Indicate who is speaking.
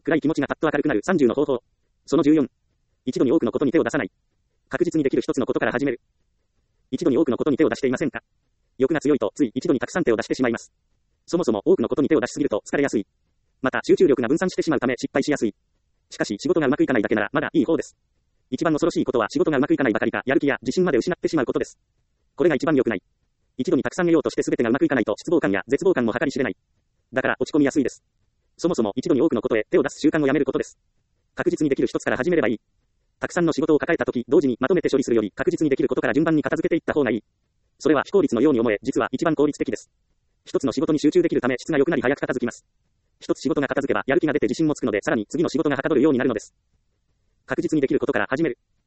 Speaker 1: 暗い気持ちがパッと明るくなる30の方法。その14。一度に多くのことに手を出さない。確実にできる一つのことから始める。一度に多くのことに手を出していませんか？欲が強いとつい一度にたくさん手を出してしまいます。そもそも多くのことに手を出しすぎると疲れやすい。また集中力が分散してしまうため失敗しやすい。しかし仕事がうまくいかないだけならまだいい方です。一番恐ろしいことは仕事がうまくいかないばかりかやる気や自信まで失ってしまうことです。これが一番良くない。一度にたくさん得ようとして全てがうまくいかないと失望感や絶望感も計り知れない。だから落ち込みやすいです。そもそも一度に多くのことへ手を出す習慣をやめることです。確実にできる一つから始めればいい。たくさんの仕事を抱えたとき、同時にまとめて処理するより確実にできることから順番に片付けていった方がいい。それは非効率のように思え、実は一番効率的です。一つの仕事に集中できるため質が良くなり早く片付きます。一つ仕事が片付けばやる気が出て自信もつくのでさらに次の仕事がはかどるようになるのです。確実にできることから始める。